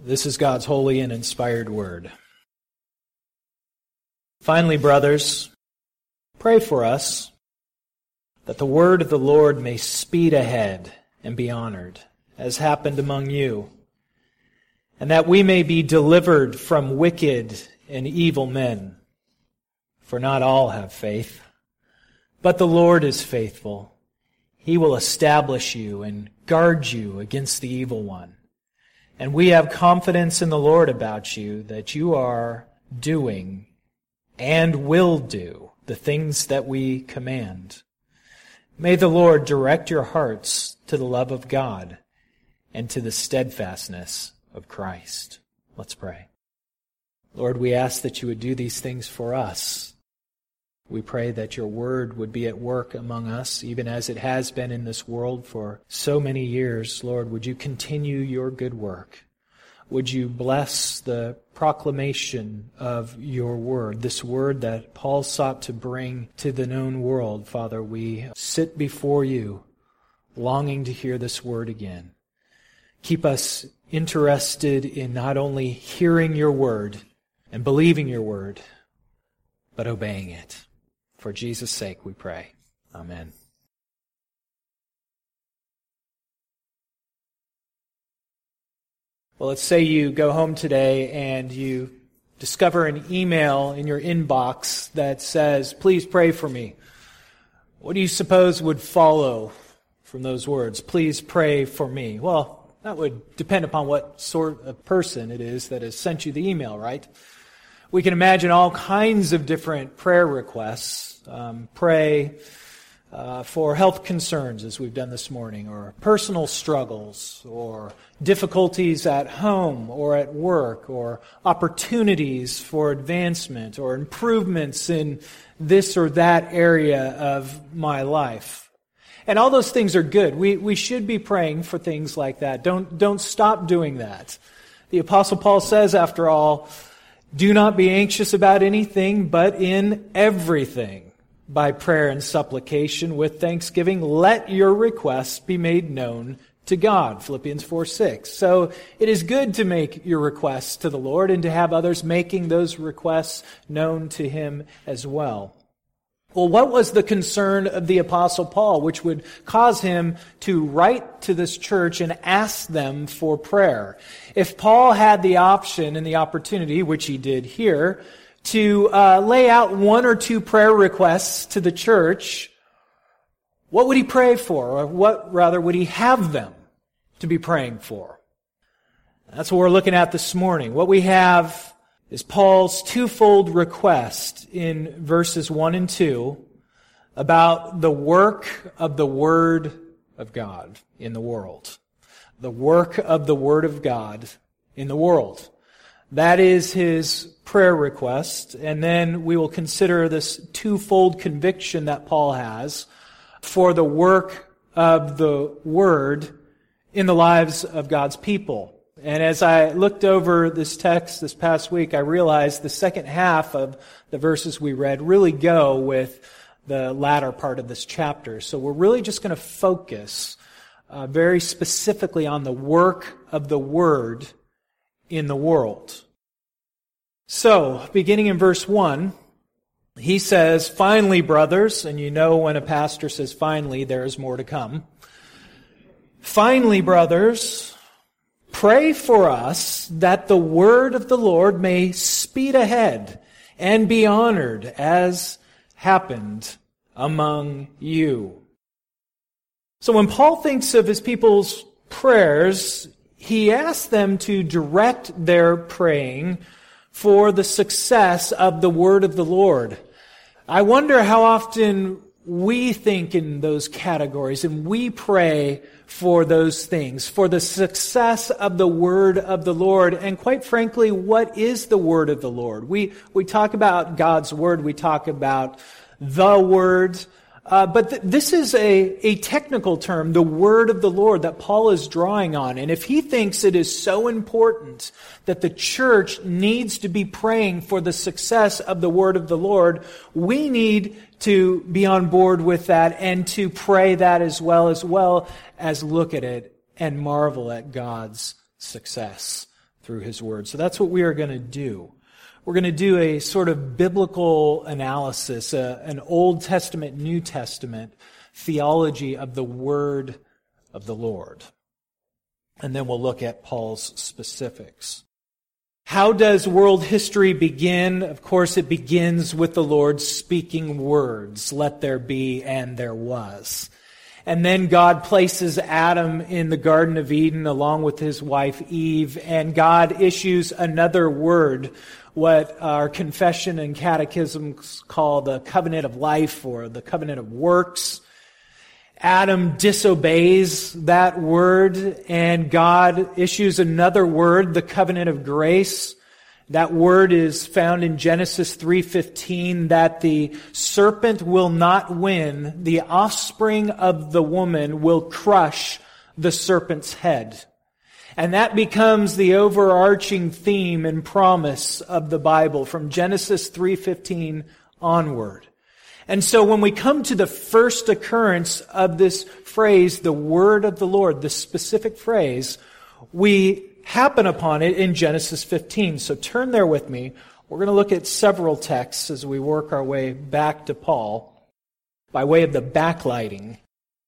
This is God's holy and inspired word. Finally, brothers, pray for us that the word of the Lord may speed ahead and be honored, as happened among you, and that we may be delivered from wicked and evil men. For not all have faith, but the Lord is faithful. He will establish you and guard you against the evil one. And we have confidence in the Lord about you, that you are doing and will do the things that we command. May the Lord direct your hearts to the love of God and to the steadfastness of Christ. Let's pray. Lord, we ask that you would do these things for us. We pray that your word would be at work among us, even as it has been in this world for so many years. Lord, would you continue your good work? Would you bless the proclamation of your word, this word that Paul sought to bring to the known world? Father, we sit before you, longing to hear this word again. Keep us interested in not only hearing your word and believing your word, but obeying it. For Jesus' sake we pray. Amen. Well, let's say you go home today and you discover an email in your inbox that says, "Please pray for me." What do you suppose would follow from those words? "Please pray for me." Well, that would depend upon what sort of person it is that has sent you the email, right? We can imagine all kinds of different prayer requests. Pray for health concerns, as we've done this morning, or personal struggles, or difficulties at home or at work, or opportunities for advancement, or improvements in this or that area of my life. And all those things are good. We should be praying for things like that. Don't stop doing that. The Apostle Paul says, after all, "Do not be anxious about anything, but in everything, by prayer and supplication with thanksgiving, let your requests be made known to God." Philippians 4:6. So it is good to make your requests to the Lord and to have others making those requests known to Him as well. Well, what was the concern of the Apostle Paul, which would cause him to write to this church and ask them for prayer? If Paul had the option and the opportunity, which he did here, to lay out one or two prayer requests to the church, what would he pray for? Or what, rather, would he have them to be praying for? That's what we're looking at this morning. What we have is Paul's twofold request in verses 1 and 2 about the work of the Word of God in the world. The work of the Word of God in the world. That is his prayer request. And then we will consider this twofold conviction that Paul has for the work of the Word in the lives of God's people. And as I looked over this text this past week, I realized the second half of the verses we read really go with the latter part of this chapter. So we're really just going to focus very specifically on the work of the Word in the world. So, beginning in verse 1, he says, "Finally, brothers," and you know when a pastor says finally, there is more to come. "Finally, brothers, pray for us that the word of the Lord may speed ahead and be honored as happened among you." So when Paul thinks of his people's prayers, he asks them to direct their praying for the success of the word of the Lord. I wonder how often we think in those categories and we pray for those things, for the success of the word of the Lord. And quite frankly, what is the word of the Lord? We talk about God's word, we talk about the word, but this is a technical term, the word of the Lord, that Paul is drawing on. And if he thinks it is so important that the church needs to be praying for the success of the word of the Lord, we need to be on board with that and to pray that as well as look at it and marvel at God's success through His Word. So that's what we are going to do. We're going to do a sort of biblical analysis, an Old Testament, New Testament theology of the Word of the Lord. And then we'll look at Paul's specifics. How does world history begin? Of course, it begins with the Lord speaking words, "Let there be," and there was. And then God places Adam in the Garden of Eden along with his wife Eve, and God issues another word, what our confession and catechisms call the covenant of life or the covenant of works. Adam disobeys that word, and God issues another word, the covenant of grace. That word is found in Genesis 3:15, that the serpent will not win, the offspring of the woman will crush the serpent's head. And that becomes the overarching theme and promise of the Bible from Genesis 3:15 onward. And so when we come to the first occurrence of this phrase, the word of the Lord, this specific phrase, we happen upon it in Genesis 15. So turn there with me. We're going to look at several texts as we work our way back to Paul by way of the backlighting.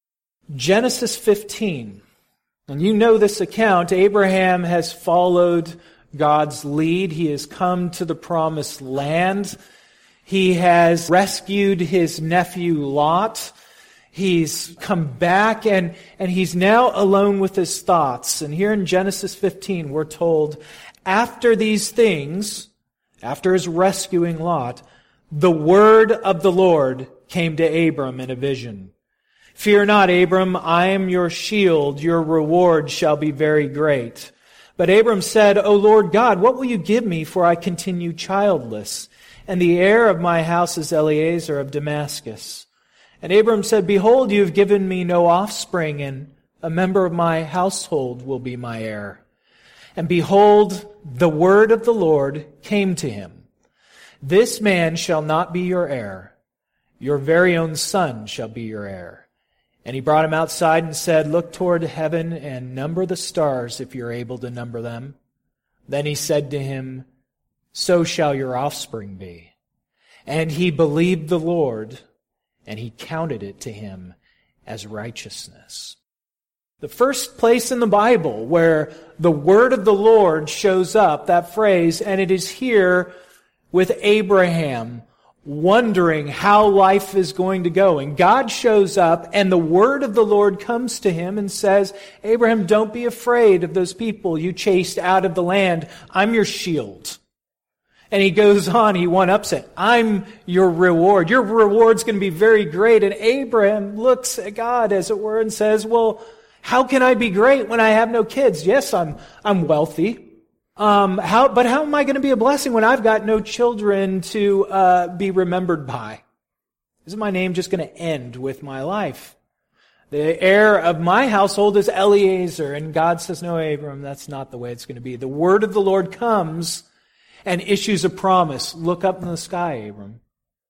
Genesis 15. And you know this account. Abraham has followed God's lead. He has come to the promised land. He has rescued his nephew Lot. He's come back and he's now alone with his thoughts. And here in Genesis 15, we're told, after these things, after his rescuing Lot, the word of the Lord came to Abram in a vision. "Fear not, Abram, I am your shield. Your reward shall be very great." But Abram said, "O Lord God, what will you give me, for I continue childless? And the heir of my house is Eliezer of Damascus." And Abram said, "Behold, you have given me no offspring, and a member of my household will be my heir." And behold, the word of the Lord came to him. "This man shall not be your heir. Your very own son shall be your heir." And he brought him outside and said, "Look toward heaven and number the stars if you're able to number them." Then he said to him, "So shall your offspring be." And he believed the Lord, and he counted it to him as righteousness. The first place in the Bible where the word of the Lord shows up, that phrase, and it is here with Abraham, wondering how life is going to go. And God shows up, and the word of the Lord comes to him and says, "Abraham, don't be afraid of those people you chased out of the land. I'm your shield." And he goes on, he one-ups it. "I'm your reward. Your reward's going to be very great." And Abraham looks at God, as it were, and says, "Well, how can I be great when I have no kids? Yes, I'm wealthy. But how am I going to be a blessing when I've got no children to be remembered by? Isn't my name just going to end with my life? The heir of my household is Eliezer." And God says, "No, Abram, that's not the way it's going to be." The word of the Lord comes and issues a promise. "Look up in the sky, Abram.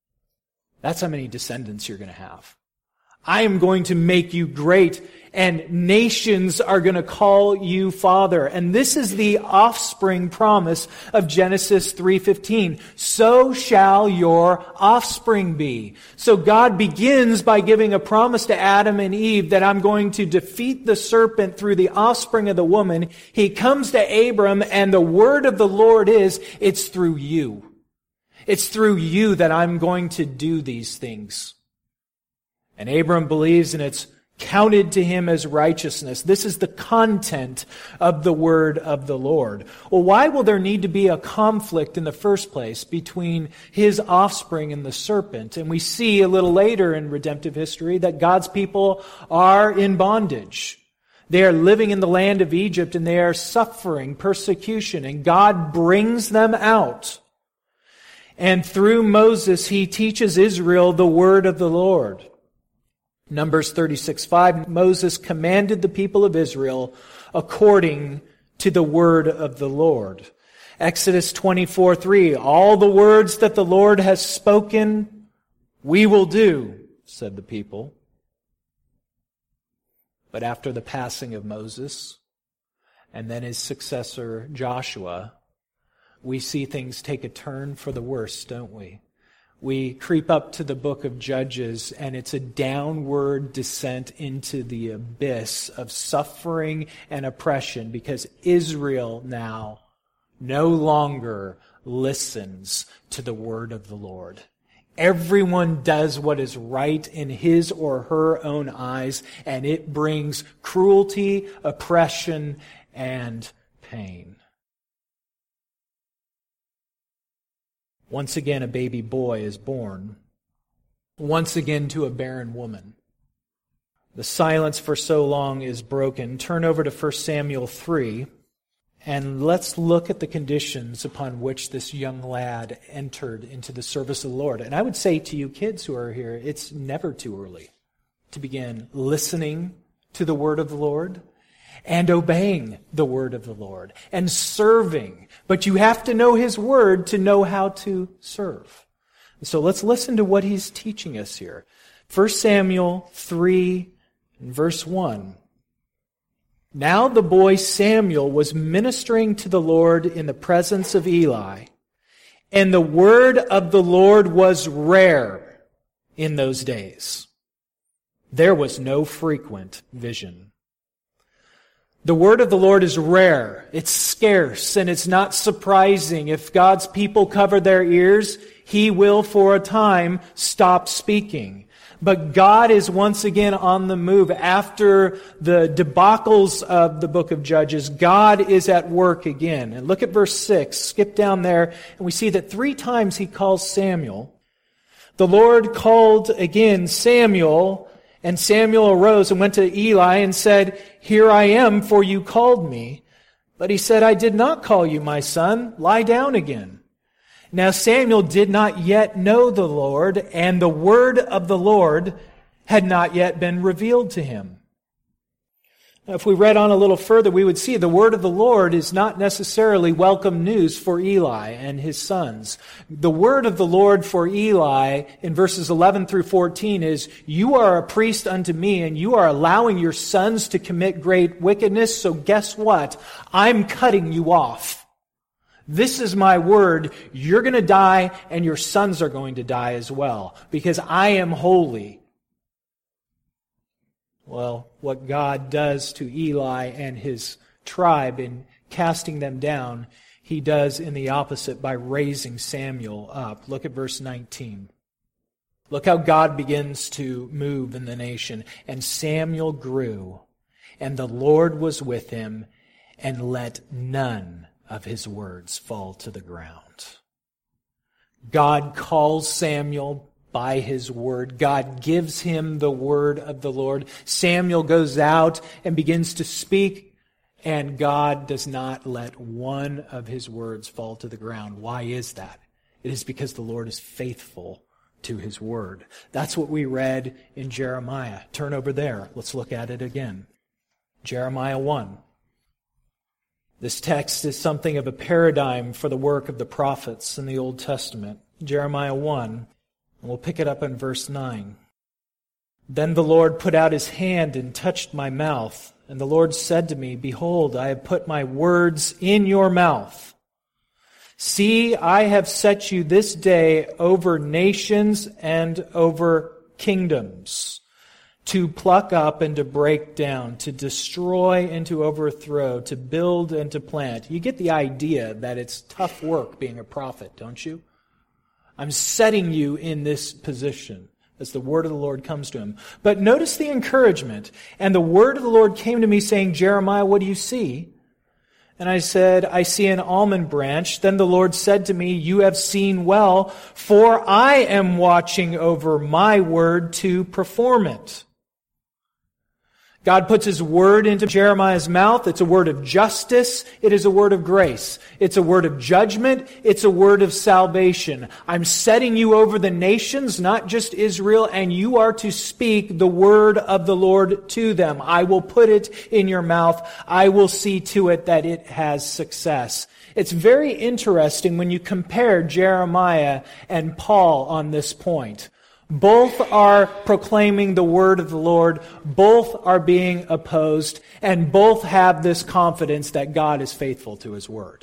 That's how many descendants you're going to have. I am going to make you great, and nations are going to call you father." And this is the offspring promise of Genesis 3:15. "So shall your offspring be." So God begins by giving a promise to Adam and Eve that I'm going to defeat the serpent through the offspring of the woman. He comes to Abram, and the word of the Lord is, it's through you. It's through you that I'm going to do these things. And Abram believes, and it's counted to him as righteousness. This is the content of the word of the Lord. Well, why will there need to be a conflict in the first place between his offspring and the serpent? And we see a little later in redemptive history that God's people are in bondage. They are living in the land of Egypt, and they are suffering persecution, and God brings them out. And through Moses, he teaches Israel the word of the Lord. Numbers 36:5, Moses commanded the people of Israel according to the word of the Lord. Exodus 24:3, all the words that the Lord has spoken, we will do, said the people. But after the passing of Moses, and then his successor Joshua, we see things take a turn for the worse, don't we? We creep up to the book of Judges, and it's a downward descent into the abyss of suffering and oppression because Israel now no longer listens to the word of the Lord. Everyone does what is right in his or her own eyes, and it brings cruelty, oppression, and pain. Once again, a baby boy is born. Once again to a barren woman. The silence for so long is broken. Turn over to 1 Samuel 3, and let's look at the conditions upon which this young lad entered into the service of the Lord. And I would say to you kids who are here, it's never too early to begin listening to the word of the Lord and obeying the word of the Lord and serving. But you have to know his word to know how to serve. So let's listen to what he's teaching us here. 1 Samuel 3 and verse 1. Now the boy Samuel was ministering to the Lord in the presence of Eli, and the word of the Lord was rare in those days. There was no frequent vision. The word of the Lord is rare, it's scarce, and it's not surprising. If God's people cover their ears, He will for a time stop speaking. But God is once again on the move. After the debacles of the book of Judges, God is at work again. And look at verse 6, skip down there, and we see that 3 times He calls Samuel. The Lord called again Samuel, and Samuel arose and went to Eli and said, "Here I am, for you called me." But he said, "I did not call you, my son. Lie down again." Now Samuel did not yet know the Lord, and the word of the Lord had not yet been revealed to him. Now, if we read on a little further, we would see the word of the Lord is not necessarily welcome news for Eli and his sons. The word of the Lord for Eli in verses 11 through 14 is, "You are a priest unto me, and you are allowing your sons to commit great wickedness, so guess what? I'm cutting you off. This is my word. You're going to die, and your sons are going to die as well, because I am holy." Well, what God does to Eli and his tribe in casting them down, He does in the opposite by raising Samuel up. Look at verse 19. Look how God begins to move in the nation. "And Samuel grew, and the Lord was with him, and let none of his words fall to the ground." God calls Samuel by His word. God gives him the word of the Lord. Samuel goes out and begins to speak, and God does not let one of His words fall to the ground. Why is that? It is because the Lord is faithful to His word. That's what we read in Jeremiah. Turn over there. Let's look at it again. Jeremiah 1. This text is something of a paradigm for the work of the prophets in the Old Testament. Jeremiah 1. And we'll pick it up in verse 9. "Then the Lord put out His hand and touched my mouth. And the Lord said to me, Behold, I have put my words in your mouth. See, I have set you this day over nations and over kingdoms, to pluck up and to break down, to destroy and to overthrow, to build and to plant." You get the idea that it's tough work being a prophet, don't you? I'm setting you in this position as the word of the Lord comes to him. But notice the encouragement. "And the word of the Lord came to me, saying, Jeremiah, what do you see?" And I said, "I see an almond branch." Then the Lord said to me, "You have seen well, for I am watching over my word to perform it." God puts His word into Jeremiah's mouth. It's a word of justice. It is a word of grace. It's a word of judgment. It's a word of salvation. I'm setting you over the nations, not just Israel, and you are to speak the word of the Lord to them. I will put it in your mouth. I will see to it that it has success. It's very interesting when you compare Jeremiah and Paul on this point. Both are proclaiming the word of the Lord. Both are being opposed. And both have this confidence that God is faithful to His word.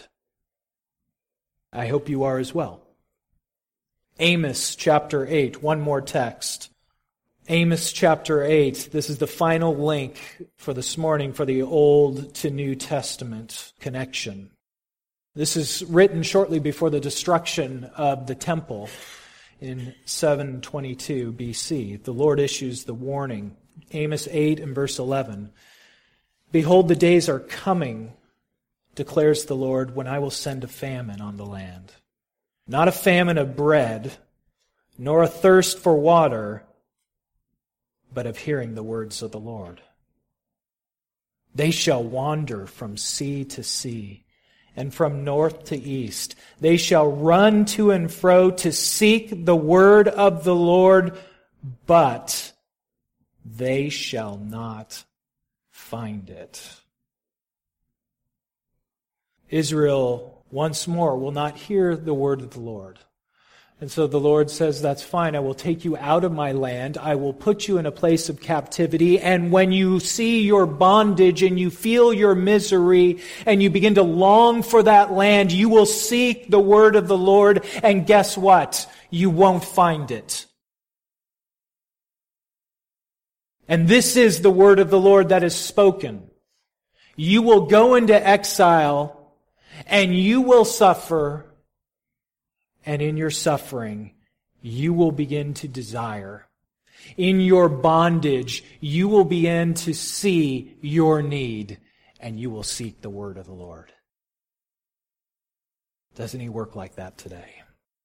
I hope you are as well. Amos chapter 8, one more text. Amos chapter 8, this is the final link for this morning for the Old to New Testament connection. This is written shortly before the destruction of the temple in 722 BC. The Lord issues the warning. Amos 8 and verse 11. Behold, the days are coming, declares the Lord, when I will send a famine on the land. Not a famine of bread, nor a thirst for water, but of hearing the words of the Lord. They shall wander from sea to sea, and from north to east. They shall run to and fro to seek the word of the Lord, but they shall not find it. Israel, once more, will not hear the word of the Lord. And so the Lord says, that's fine. I will take you out of my land. I will put you in a place of captivity. And when you see your bondage and you feel your misery and you begin to long for that land, you will seek the word of the Lord. And guess what? You won't find it. And this is the word of the Lord that is spoken. You will go into exile and you will suffer. And in your suffering, you will begin to desire. In your bondage, you will begin to see your need, and you will seek the word of the Lord. Doesn't He work like that today?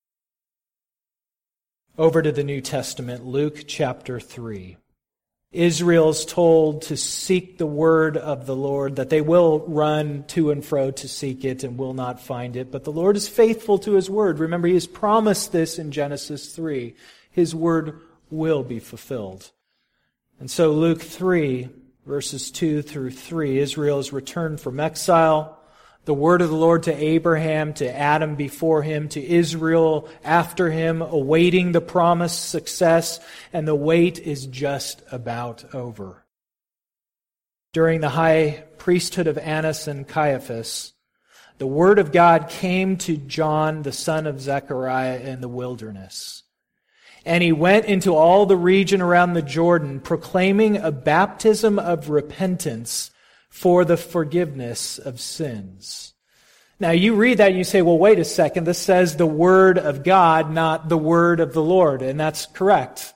Over to the New Testament, Luke chapter 3. Israel's told to seek the word of the Lord, that they will run to and fro to seek it and will not find it. But the Lord is faithful to His word. Remember, He has promised this in Genesis 3. His word will be fulfilled. And so Luke 3, verses 2 through 3, Israel is returned from exile. The word of the Lord to Abraham, to Adam before him, to Israel after him, awaiting the promised success, and the wait is just about over. During the high priesthood of Annas and Caiaphas, the word of God came to John, the son of Zechariah, in the wilderness. And he went into all the region around the Jordan, proclaiming a baptism of repentance for the forgiveness of sins. Now you read that and you say, well, wait a second, this says the word of God, not the word of the Lord. And that's correct.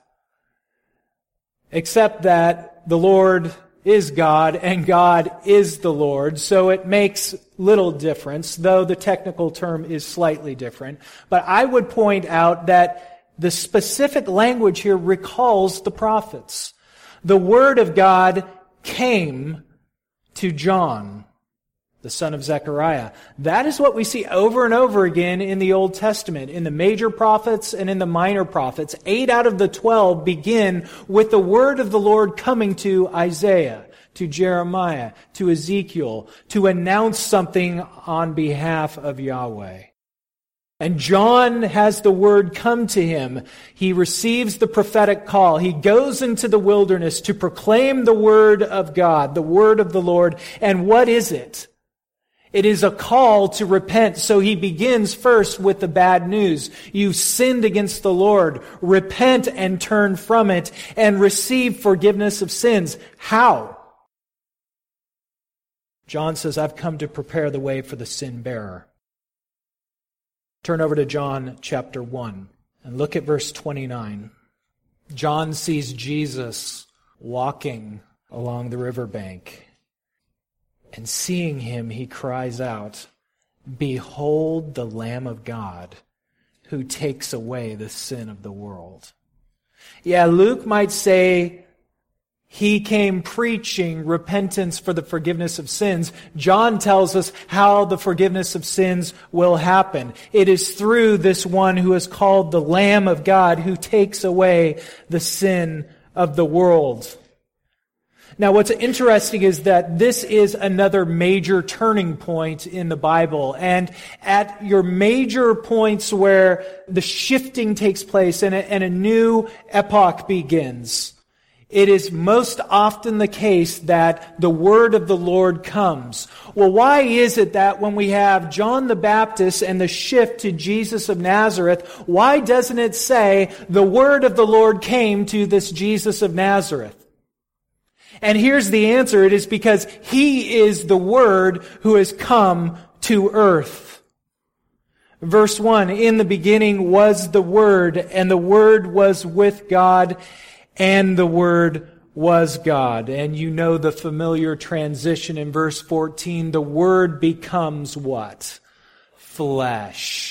Except that the Lord is God and God is the Lord. So it makes little difference, though the technical term is slightly different. But I would point out that the specific language here recalls the prophets. The word of God came to John, the son of Zechariah. That is what we see over and over again in the Old Testament, in the major prophets and in the minor prophets. 8 out of the 12 begin with the word of the Lord coming to Isaiah, to Jeremiah, to Ezekiel, to announce something on behalf of Yahweh. And John has the word come to him. He receives the prophetic call. He goes into the wilderness to proclaim the word of God, the word of the Lord. And what is it? It is a call to repent. So he begins first with the bad news. You've sinned against the Lord. Repent and turn from it and receive forgiveness of sins. How? John says, I've come to prepare the way for the sin bearer. Turn over to John chapter 1 and look at verse 29. John sees Jesus walking along the riverbank. And seeing him, he cries out, Behold the Lamb of God who takes away the sin of the world. Yeah, Luke might say he came preaching repentance for the forgiveness of sins. John tells us how the forgiveness of sins will happen. It is through this one who is called the Lamb of God who takes away the sin of the world. Now, what's interesting is that this is another major turning point in the Bible. And at your major points where the shifting takes place and a new epoch begins, it is most often the case that the word of the Lord comes. Well, why is it that when we have John the Baptist and the shift to Jesus of Nazareth, why doesn't it say the word of the Lord came to this Jesus of Nazareth? And here's the answer. It is because He is the Word who has come to earth. Verse 1, in the beginning was the Word, and the Word was with God, and the Word was God. And you know the familiar transition in verse 14. The Word becomes what? Flesh.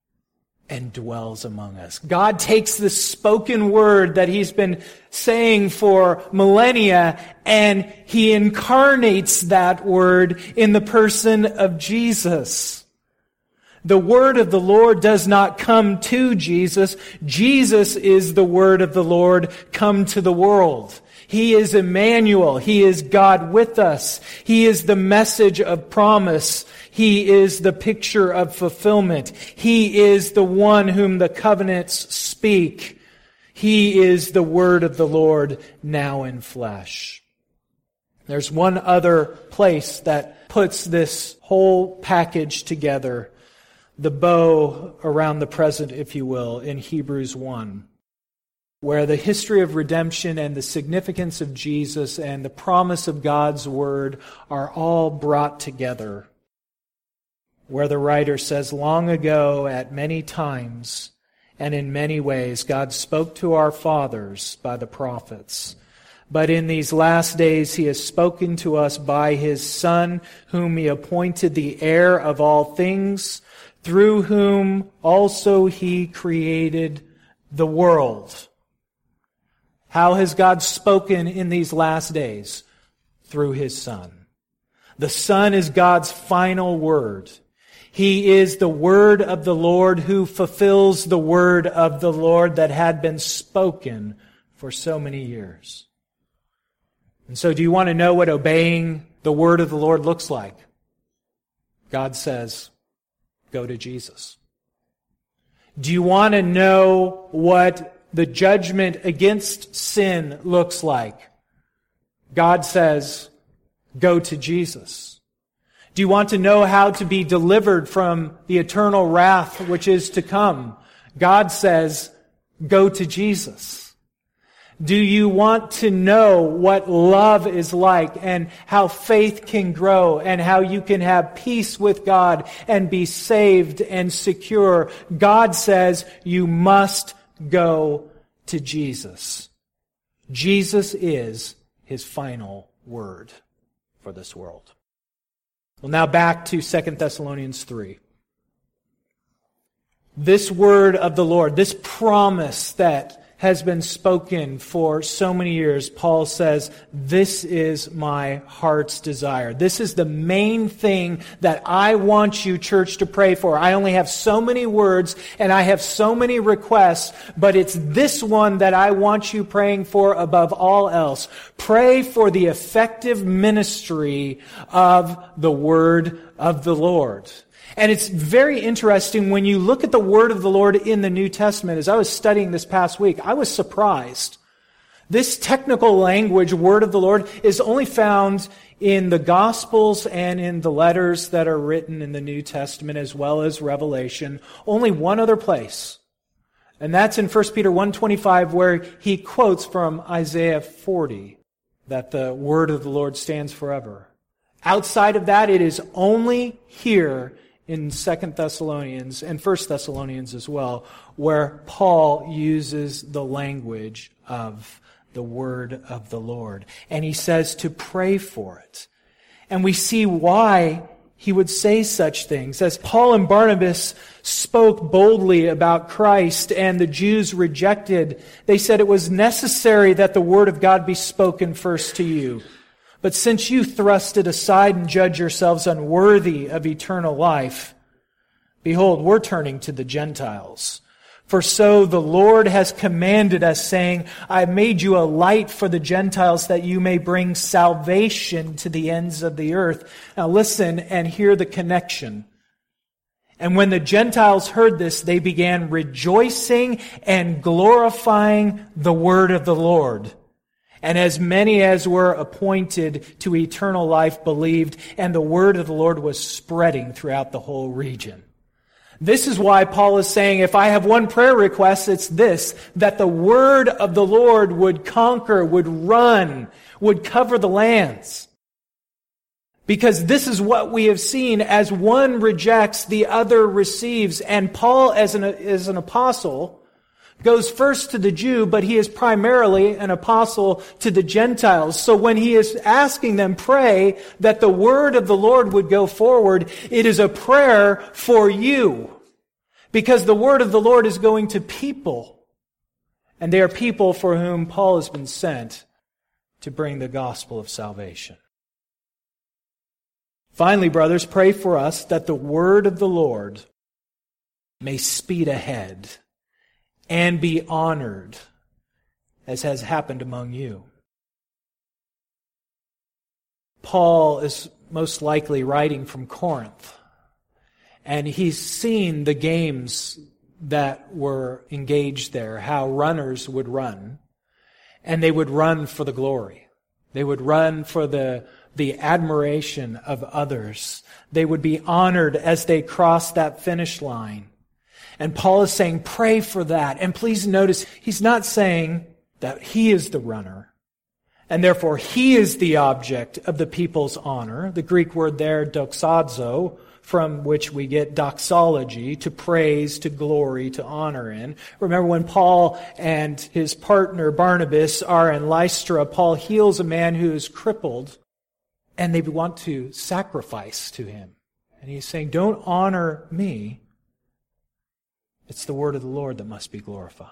And dwells among us. God takes the spoken word that He's been saying for millennia, and He incarnates that word in the person of Jesus. The word of the Lord does not come to Jesus. Jesus is the word of the Lord come to the world. He is Emmanuel. He is God with us. He is the message of promise. He is the picture of fulfillment. He is the one whom the covenants speak. He is the word of the Lord now in flesh. There's one other place that puts this whole package together, the bow around the present, if you will, in Hebrews 1. Where the history of redemption and the significance of Jesus and the promise of God's word are all brought together. Where the writer says, long ago, at many times and in many ways, God spoke to our fathers by the prophets. But in these last days, He has spoken to us by His Son, whom He appointed the heir of all things, through whom also He created the world. How has God spoken in these last days? Through His Son. The Son is God's final word. He is the word of the Lord who fulfills the word of the Lord that had been spoken for so many years. And so do you want to know what obeying the word of the Lord looks like? God says, go to Jesus. Do you want to know what the judgment against sin looks like? God says, go to Jesus. Do you want to know how to be delivered from the eternal wrath which is to come? God says, go to Jesus. Do you want to know what love is like and how faith can grow and how you can have peace with God and be saved and secure? God says you must go to Jesus. Jesus is His final word for this world. Well, now back to 2 Thessalonians 3. This word of the Lord, this promise that has been spoken for so many years, Paul says, this is my heart's desire. This is the main thing that I want you, church, to pray for. I only have so many words and I have so many requests, but it's this one that I want you praying for above all else. Pray for the effective ministry of the word of the Lord. And it's very interesting when you look at the word of the Lord in the New Testament. As I was studying this past week, I was surprised. This technical language, word of the Lord, is only found in the Gospels and in the letters that are written in the New Testament as well as Revelation. Only one other place. And that's in 1 Peter 1:25, where he quotes from Isaiah 40, that the word of the Lord stands forever. Outside of that, it is only here in 2 Thessalonians and 1 Thessalonians as well, where Paul uses the language of the word of the Lord. And he says to pray for it. And we see why he would say such things. As Paul and Barnabas spoke boldly about Christ and the Jews rejected, they said it was necessary that the word of God be spoken first to you. But since you thrust it aside and judge yourselves unworthy of eternal life, behold, we're turning to the Gentiles. For so the Lord has commanded us, saying, I have made you a light for the Gentiles, that you may bring salvation to the ends of the earth. Now listen and hear the connection. And when the Gentiles heard this, they began rejoicing and glorifying the word of the Lord. And as many as were appointed to eternal life believed, and the word of the Lord was spreading throughout the whole region. This is why Paul is saying, if I have one prayer request, it's this, that the word of the Lord would conquer, would run, would cover the lands. Because this is what we have seen. As one rejects, the other receives. And Paul, as an apostle, goes first to the Jew, but he is primarily an apostle to the Gentiles. So when he is asking them, pray that the word of the Lord would go forward, it is a prayer for you. Because the word of the Lord is going to people. And they are people for whom Paul has been sent to bring the gospel of salvation. Finally, brothers, pray for us that the word of the Lord may speed ahead and be honored, as has happened among you. Paul is most likely writing from Corinth, and he's seen the games that were engaged there, how runners would run, and they would run for the glory. They would run for the admiration of others. They would be honored as they crossed that finish line. And Paul is saying, pray for that. And please notice, he's not saying that he is the runner, and therefore he is the object of the people's honor. The Greek word there, doxazo, from which we get doxology, to praise, to glory, to honor in. Remember when Paul and his partner Barnabas are in Lystra, Paul heals a man who is crippled, and they want to sacrifice to him. And he's saying, don't honor me. It's the word of the Lord that must be glorified.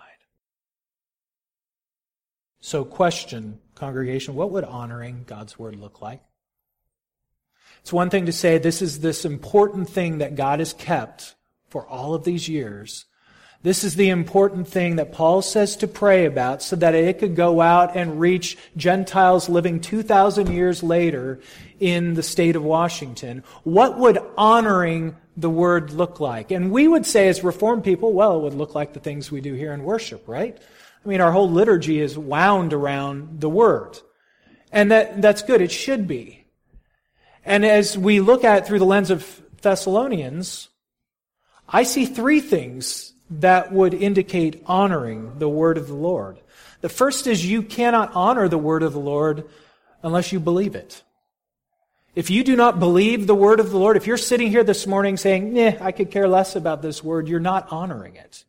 So question, congregation, what would honoring God's word look like? It's one thing to say this is this important thing that God has kept for all of these years. This is the important thing that Paul says to pray about so that it could go out and reach Gentiles living 2,000 years later in the state of Washington. What would honoring the word look like? And we would say as Reformed people, well, it would look like the things we do here in worship, right? I mean, our whole liturgy is wound around the word. And that's good. It should be. And as we look at it through the lens of Thessalonians, I see three things that would indicate honoring the word of the Lord. The first is you cannot honor the word of the Lord unless you believe it. If you do not believe the word of the Lord, if you're sitting here this morning saying, I could care less about this word, you're not honoring it.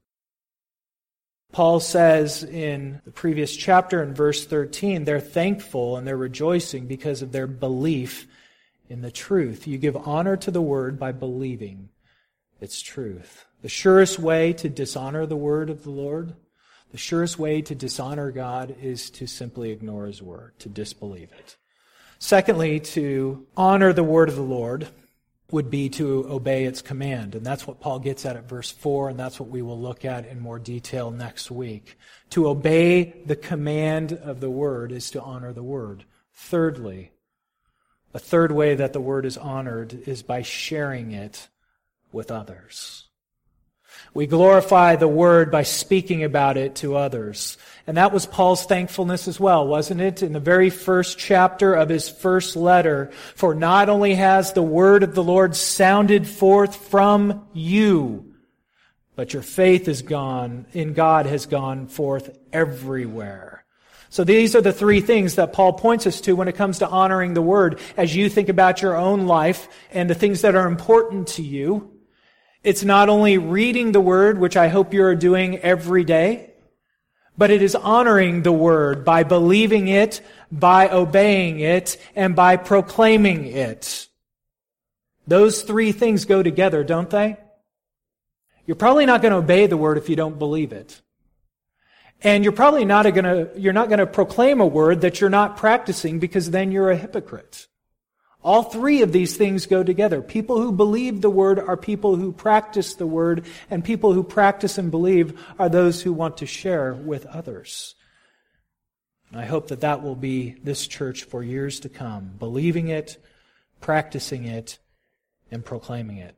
Paul says in the previous chapter in verse 13, they're thankful and they're rejoicing because of their belief in the truth. You give honor to the word by believing its truth. The surest way to dishonor the word of the Lord, the surest way to dishonor God is to simply ignore His word, to disbelieve it. Secondly, to honor the word of the Lord would be to obey its command. And that's what Paul gets at verse 4, and that's what we will look at in more detail next week. To obey the command of the word is to honor the word. Thirdly, a third way that the word is honored is by sharing it with others. We glorify the word by speaking about it to others. And that was Paul's thankfulness as well, wasn't it? In the very first chapter of his first letter, for not only has the word of the Lord sounded forth from you, but your faith in God has gone forth everywhere. So these are the three things that Paul points us to when it comes to honoring the word. As you think about your own life and the things that are important to you, it's not only reading the word, which I hope you are doing every day, but it is honoring the word by believing it, by obeying it, and by proclaiming it. Those three things go together, don't they? You're probably not going to obey the word if you don't believe it. And you're probably not going to proclaim a word that you're not practicing, because then you're a hypocrite. All three of these things go together. People who believe the Word are people who practice the Word, and people who practice and believe are those who want to share with others. And I hope that that will be this church for years to come, believing it, practicing it, and proclaiming it.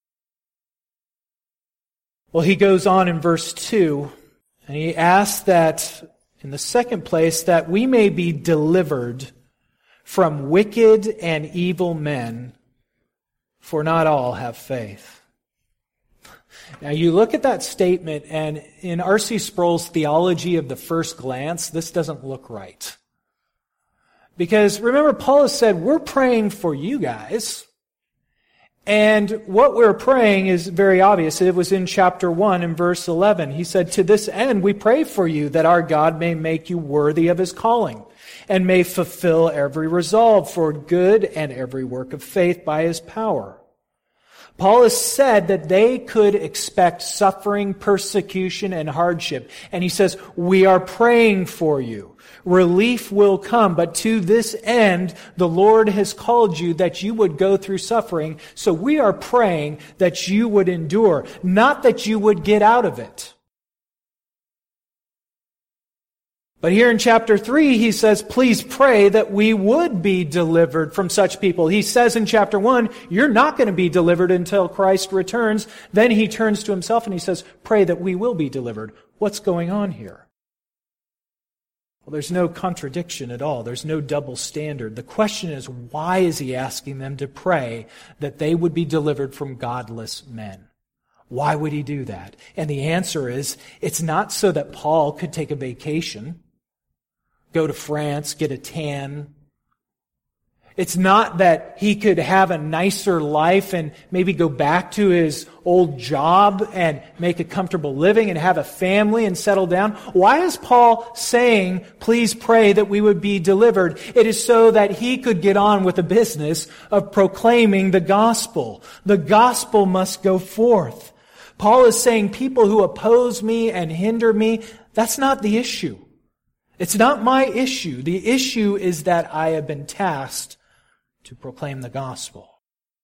Well, he goes on in verse 2, and he asks that, in the second place, that we may be delivered from wicked and evil men, for not all have faith. Now you look at that statement, and in R.C. Sproul's theology of the first glance, this doesn't look right. Because remember, Paul has said, we're praying for you guys. And what we're praying is very obvious. It was in chapter 1 in verse 11. He said, to this end we pray for you, that our God may make you worthy of His calling, and may fulfill every resolve for good and every work of faith by His power. Paul has said that they could expect suffering, persecution, and hardship. And he says, we are praying for you. Relief will come, but to this end, the Lord has called you that you would go through suffering. So we are praying that you would endure, not that you would get out of it. But here in chapter 3, he says, please pray that we would be delivered from such people. He says in chapter 1, you're not going to be delivered until Christ returns. Then he turns to himself and he says, pray that we will be delivered. What's going on here? Well, there's no contradiction at all. There's no double standard. The question is, why is he asking them to pray that they would be delivered from godless men? Why would he do that? And the answer is, it's not so that Paul could take a vacation, go to France, get a tan. It's not that he could have a nicer life and maybe go back to his old job and make a comfortable living and have a family and settle down. Why is Paul saying, please pray that we would be delivered? It is so that he could get on with the business of proclaiming the gospel. The gospel must go forth. Paul is saying, people who oppose me and hinder me, that's not the issue. It's not my issue. The issue is that I have been tasked to proclaim the gospel.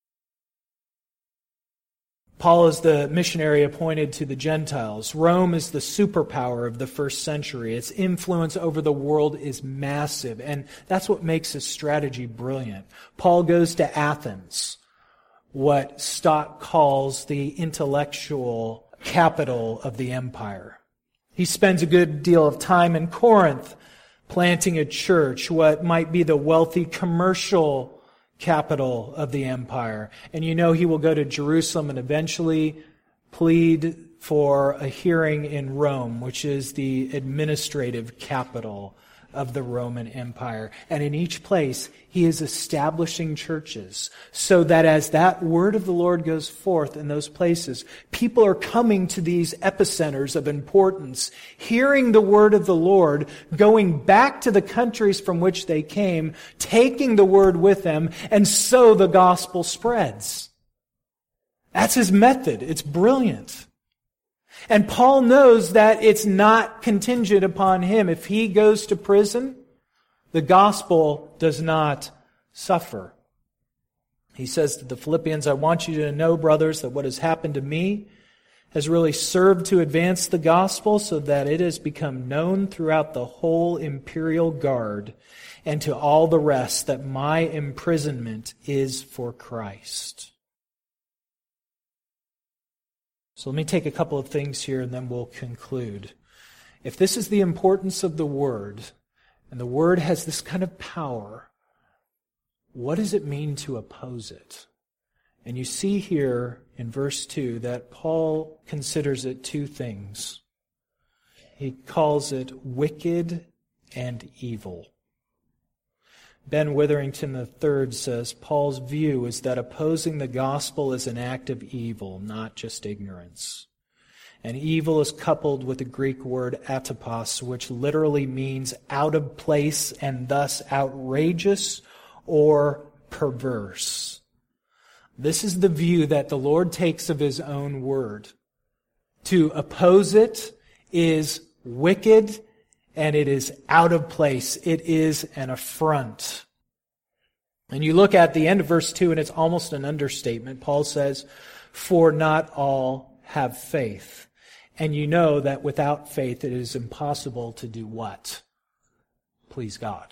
Paul is the missionary appointed to the Gentiles. Rome is the superpower of the first century. Its influence over the world is massive, and that's what makes his strategy brilliant. Paul goes to Athens, what Stott calls the intellectual capital of the empire. He spends a good deal of time in Corinth planting a church, what might be the wealthy commercial capital of the empire. And you know he will go to Jerusalem and eventually plead for a hearing in Rome, which is the administrative capital of the Roman Empire. And in each place, he is establishing churches so that as that word of the Lord goes forth in those places, people are coming to these epicenters of importance, hearing the word of the Lord, going back to the countries from which they came, taking the word with them, and so the gospel spreads. That's his method. It's brilliant. And Paul knows that it's not contingent upon him. If he goes to prison, the gospel does not suffer. He says to the Philippians, I want you to know, brothers, that what has happened to me has really served to advance the gospel so that it has become known throughout the whole imperial guard and to all the rest that my imprisonment is for Christ. So let me take a couple of things here and then we'll conclude. If this is the importance of the Word, and the Word has this kind of power, what does it mean to oppose it? And you see here in verse 2 that Paul considers it two things. He calls it wicked and evil. Ben Witherington III says, Paul's view is that opposing the gospel is an act of evil, not just ignorance. And evil is coupled with the Greek word atopos, which literally means out of place and thus outrageous or perverse. This is the view that the Lord takes of His own word. To oppose it is wicked and it is out of place. It is an affront. And you look at the end of verse 2, and it's almost an understatement. Paul says, "For not all have faith." And you know that without faith it is impossible to do what? Please God.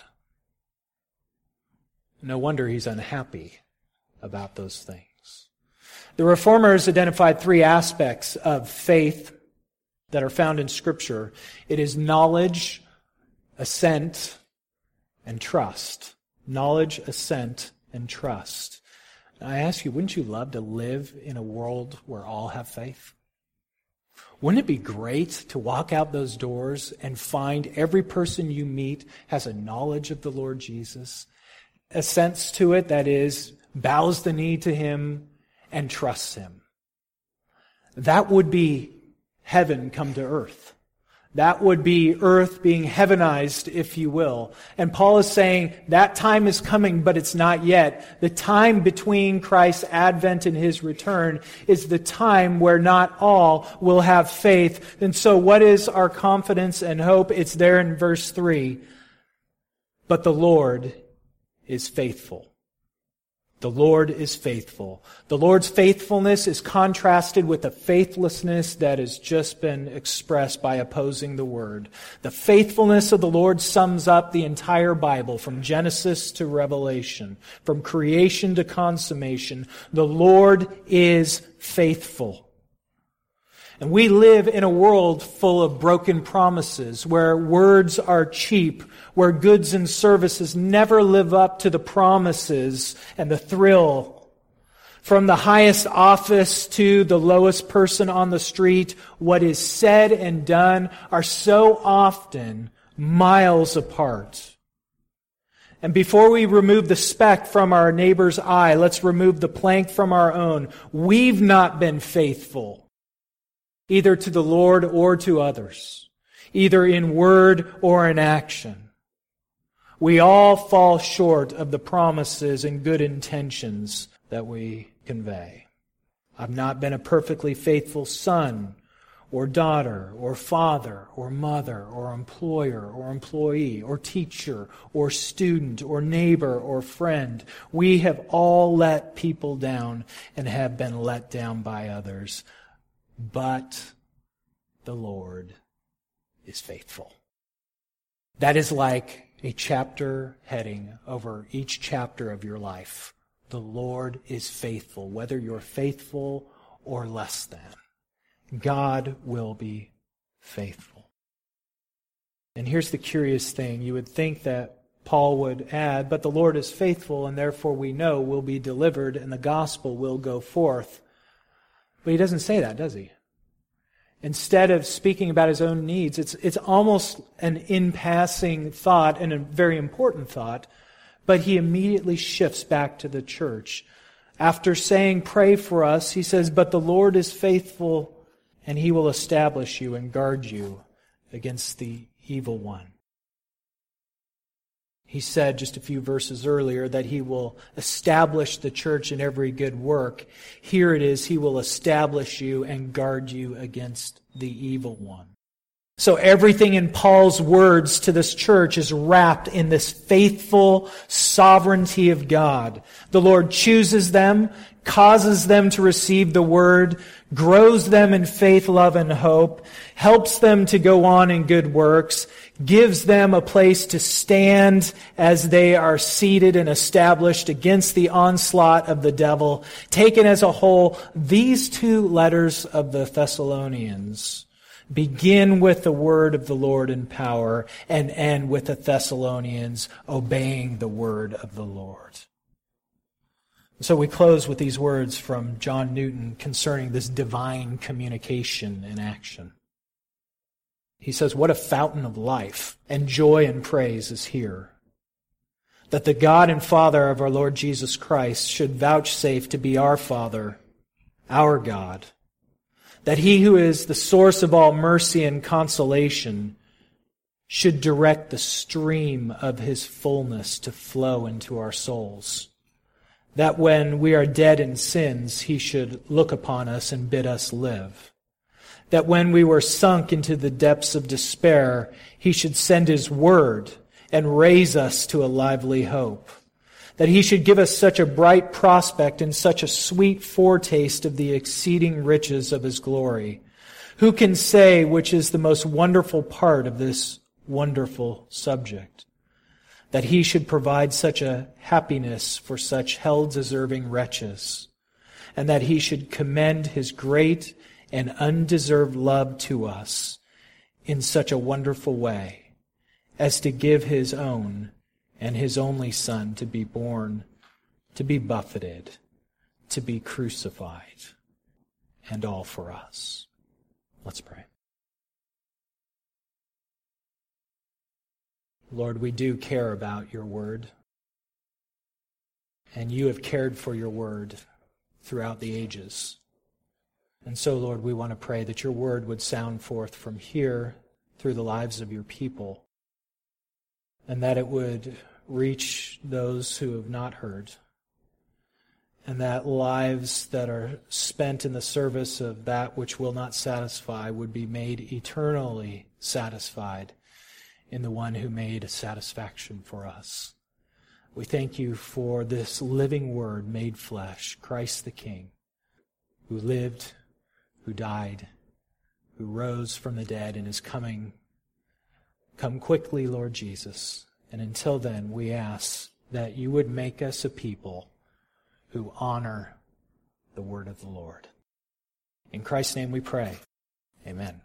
No wonder he's unhappy about those things. The Reformers identified three aspects of faith that are found in Scripture. It is knowledge, assent, and trust. Knowledge, assent, and trust. And I ask you, wouldn't you love to live in a world where all have faith? Wouldn't it be great to walk out those doors and find every person you meet has a knowledge of the Lord Jesus, assents to it, that is, bows the knee to Him and trusts Him? That would be heaven come to earth. That would be earth being heavenized, if you will. And Paul is saying that time is coming, but it's not yet. The time between Christ's advent and His return is the time where not all will have faith. And so what is our confidence and hope? It's there in verse 3. But the Lord is faithful. The Lord is faithful. The Lord's faithfulness is contrasted with the faithlessness that has just been expressed by opposing the Word. The faithfulness of the Lord sums up the entire Bible, from Genesis to Revelation, from creation to consummation. The Lord is faithful. And we live in a world full of broken promises, where words are cheap, where goods and services never live up to the promises and the thrill. From the highest office to the lowest person on the street, what is said and done are so often miles apart. And before we remove the speck from our neighbor's eye, let's remove the plank from our own. We've not been faithful, either to the Lord or to others, either in word or in action. We all fall short of the promises and good intentions that we convey. I've not been a perfectly faithful son or daughter or father or mother or employer or employee or teacher or student or neighbor or friend. We have all let people down and have been let down by others. But the Lord is faithful. That is like a chapter heading over each chapter of your life. The Lord is faithful, whether you're faithful or less than. God will be faithful. And here's the curious thing. You would think that Paul would add, but the Lord is faithful, and therefore we know we'll be delivered and the gospel will go forth. But he doesn't say that, does he? Instead of speaking about his own needs, it's almost an in-passing thought and a very important thought, but he immediately shifts back to the church. After saying, "Pray for us," he says, "But the Lord is faithful, and He will establish you and guard you against the evil one." He said just a few verses earlier that He will establish the church in every good work. Here it is, He will establish you and guard you against the evil one. So everything in Paul's words to this church is wrapped in this faithful sovereignty of God. The Lord chooses them, causes them to receive the word, grows them in faith, love, and hope, helps them to go on in good works, gives them a place to stand as they are seated and established against the onslaught of the devil. Taken as a whole, these two letters of the Thessalonians begin with the word of the Lord in power and end with the Thessalonians obeying the word of the Lord. So we close with these words from John Newton concerning this divine communication in action. He says, "What a fountain of life and joy and praise is here, that the God and Father of our Lord Jesus Christ should vouchsafe to be our Father, our God, that He who is the source of all mercy and consolation should direct the stream of His fullness to flow into our souls, that when we are dead in sins, He should look upon us and bid us live, that when we were sunk into the depths of despair, He should send His word and raise us to a lively hope, that he should give us such a bright prospect and such a sweet foretaste of the exceeding riches of his glory. Who can say which is the most wonderful part of this wonderful subject? That he should provide such a happiness for such hell-deserving wretches, and that he should commend his great and undeserved love to us in such a wonderful way, as to give his own and his only Son to be born, to be buffeted, to be crucified, and all for us. Let's pray. Lord, we do care about your word, and you have cared for your word throughout the ages. And so, Lord, we want to pray that your word would sound forth from here through the lives of your people, and that it would reach those who have not heard, and that lives that are spent in the service of that which will not satisfy would be made eternally satisfied in the one who made a satisfaction for us. We thank you for this living word made flesh, Christ the King, who lived, who died, who rose from the dead and is coming. Come quickly, Lord Jesus. And until then, we ask that you would make us a people who honor the word of the Lord. In Christ's name we pray. Amen.